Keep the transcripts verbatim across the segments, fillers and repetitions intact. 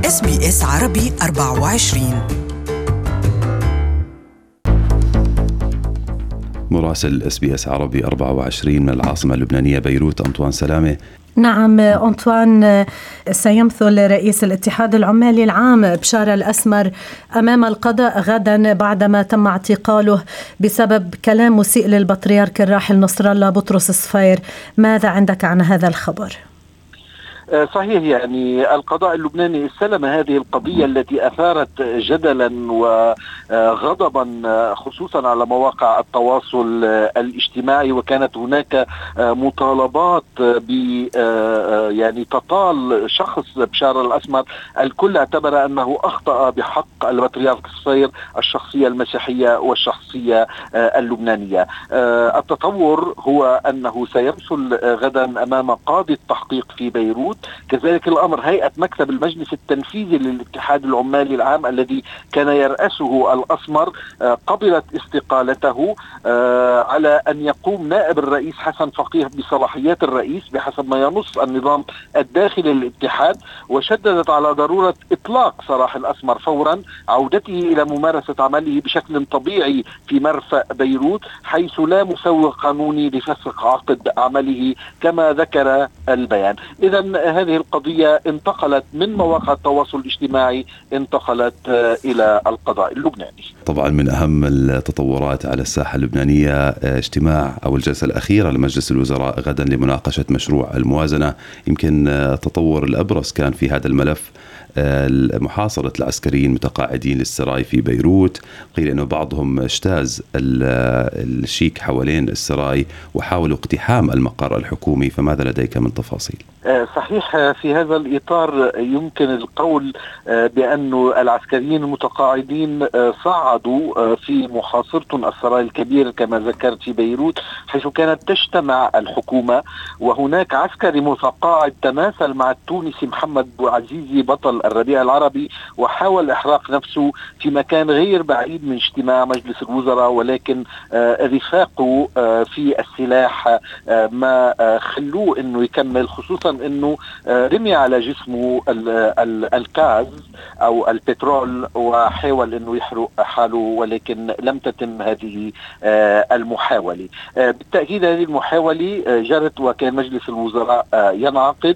إس بي إس عربي أربعة وعشرين. مراسل إس بي إس عربي أربعة وعشرين من العاصمة اللبنانية بيروت أنطوان سلامة. نعم أنطوان، سيمثل رئيس الاتحاد العمالي العام بشار الأسمر أمام القضاء غدا بعدما تم اعتقاله بسبب كلام مسيء للبطريرك الراحل نصر الله بطرس صفير. ماذا عندك عن هذا الخبر؟ صحيح، يعني القضاء اللبناني استلم هذه القضية التي أثارت جدلا وغضبا خصوصا على مواقع التواصل الاجتماعي، وكانت هناك مطالبات ب يعني تطال شخص بشار الأسمر. الكل اعتبر أنه أخطأ بحق البطريرك صفير الشخصية المسيحية والشخصية اللبنانية. التطور هو أنه سيمثل غدا أمام قاضي التحقيق في بيروت. كذلك الأمر هيئة مكتب المجلس التنفيذي للاتحاد العمالي العام الذي كان يرأسه الأسمر قبلت استقالته على أن يقوم نائب الرئيس حسن فقيه بصلاحيات الرئيس بحسب ما ينص النظام الداخلي للاتحاد، وشددت على ضرورة إطلاق سراح الأسمر فورا، عودته إلى ممارسة عمله بشكل طبيعي في مرفأ بيروت حيث لا مسوغ قانوني لفسخ عقد عمله كما ذكر البيان. إذن هذه القضية انتقلت من مواقع التواصل الاجتماعي انتقلت إلى القضاء اللبناني. طبعا من أهم التطورات على الساحة اللبنانية اجتماع أو الجلسة الأخيرة لمجلس الوزراء غدا لمناقشة مشروع الموازنة. يمكن التطور الأبرز كان في هذا الملف محاصرة العسكريين المتقاعدين للسراي في بيروت. قيل أنه بعضهم اجتاز الشيك حوالين السراي وحاولوا اقتحام المقر الحكومي، فماذا لديك من تفاصيل؟ صحيح، في هذا الإطار يمكن القول بأن العسكريين المتقاعدين صعدوا في محاصرة السراي الكبير كما ذكرت في بيروت، حيث كانت تجتمع الحكومة، وهناك عسكري متقاعد تماثل مع التونسي محمد بوعزيزي بطل الربيع العربي وحاول إحراق نفسه في مكان غير بعيد من اجتماع مجلس الوزراء، ولكن رفاقه في السلاح ما خلوه أنه يكمل، خصوصا أنه رمي على جسمه الغاز أو البترول وحاول أنه يحرق حاله، ولكن لم تتم هذه المحاولة. بالتأكيد هذه المحاولة جرت وكان مجلس الوزراء ينعقد.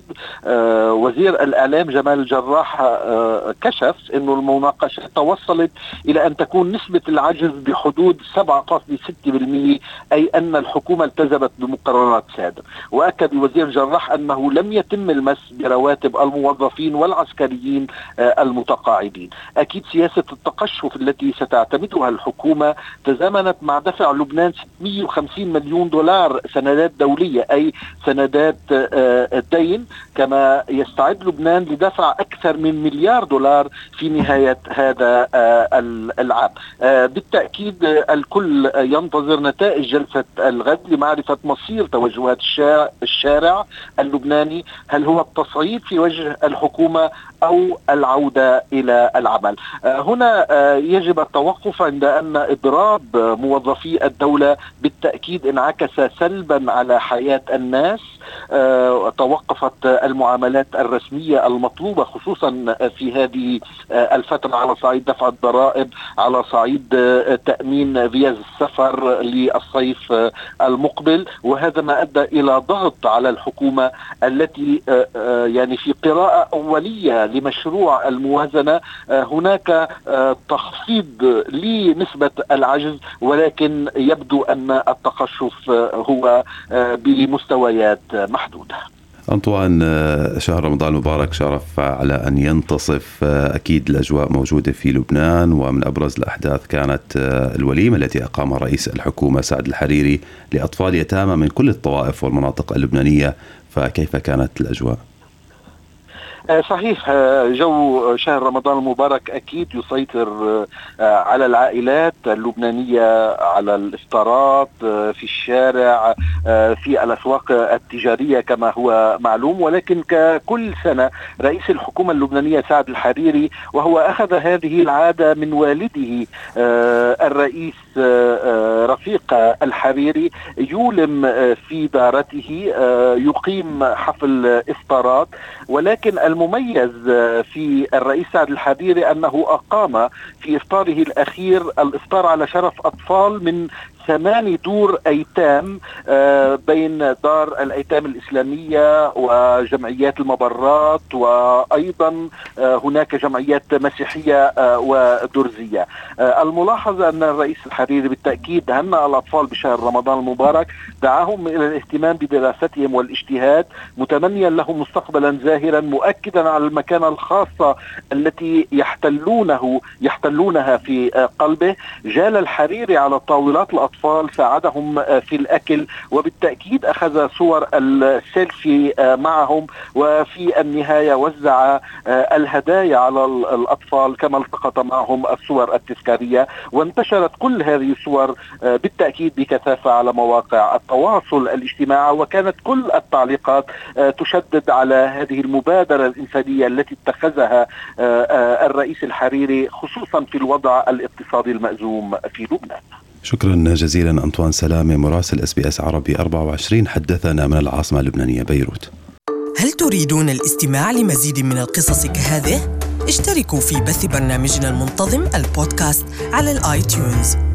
وزير الإعلام جمال الجراح كشف أنه المناقشة توصلت إلى أن تكون نسبة العجز بحدود سبعة فاصلة ستة بالمئة، أي أن الحكومة التزمت بمقررات سابقة. وأكد وزير الجراح أنه لم يتم المس برواتب الموظفين والعسكريين المتقاعدين. أكيد سياسة التقشف التي ستعتمدها الحكومة تزامنت مع دفع لبنان ستمئة وخمسين مليون دولار سندات دولية، أي سندات الدين، كما يستعد لبنان لدفع أكثر من مليار دولار في نهاية هذا العام. بالتأكيد الكل ينتظر نتائج جلسة الغد لمعرفة مصير توجهات الشارع اللبناني، هل هو التصعيد في وجه الحكومة أو العودة إلى العمل. هنا يجب التوقف عند أن إضراب موظفي الدولة بالتأكيد انعكس سلبا على حياة الناس. توقفت المعاملات الرسمية المطلوبة خصوصا في هذه الفترة على صعيد دفع الضرائب، على صعيد تأمين فيز السفر للصيف المقبل، وهذا ما أدى إلى ضغط على الحكومة التي يعني في قراءة أولية لمشروع الموازنة هناك تخفيض لنسبة العجز، ولكن يبدو أن التقشف هو بمستويات محدودة. أنطوان، شهر رمضان المبارك شرف على أن ينتصف. أكيد الأجواء موجودة في لبنان، ومن أبرز الأحداث كانت الوليمة التي أقامها رئيس الحكومة سعد الحريري لأطفال يتامى من كل الطوائف والمناطق اللبنانية، فكيف كانت الأجواء؟ صحيح، جو شهر رمضان المبارك أكيد يسيطر على العائلات اللبنانية، على الإفطارات في الشارع، في الأسواق التجارية كما هو معلوم. ولكن ككل سنة رئيس الحكومة اللبنانية سعد الحريري، وهو أخذ هذه العادة من والده الرئيس رفيق الحريري، يولم في دارته، يقيم حفل إفطارات. ولكن المميز في الرئيس سعد الحريري أنه أقام في إفطاره الأخير الإفطار على شرف أطفال من ثماني دور أيتام بين دار الأيتام الإسلامية وجمعيات المبرات، وأيضا هناك جمعيات مسيحية ودرزية. الملاحظ أن الرئيس الحريري بالتأكيد هنأ الأطفال بشهر رمضان المبارك، دعاهم إلى الاهتمام بدراستهم والاجتهاد، متمنيا لهم مستقبلا زاهرا، مؤكدا على المكانة الخاصة التي يحتلونه يحتلونها في قلبه. جال الحريري على طاولات الأطفال، ساعدهم في الأكل، وبالتأكيد أخذ صور السيلفي معهم، وفي النهاية وزع الهدايا على الأطفال كما التقط معهم الصور التذكارية. وانتشرت كل هذه الصور بالتأكيد بكثافة على مواقع التواصل الاجتماعي، وكانت كل التعليقات تشدد على هذه المبادرة الإنسانية التي اتخذها الرئيس الحريري خصوصا في الوضع الاقتصادي المأزوم في لبنان. شكرا جزيلا أنطوان سلامة مراسل اس بي اس عربي أربعة وعشرين، حدثنا من العاصمة اللبنانية بيروت. هل تريدون الاستماع لمزيد من القصص كهذه؟ اشتركوا في بث برنامجنا المنتظم البودكاست على الآيتيونز.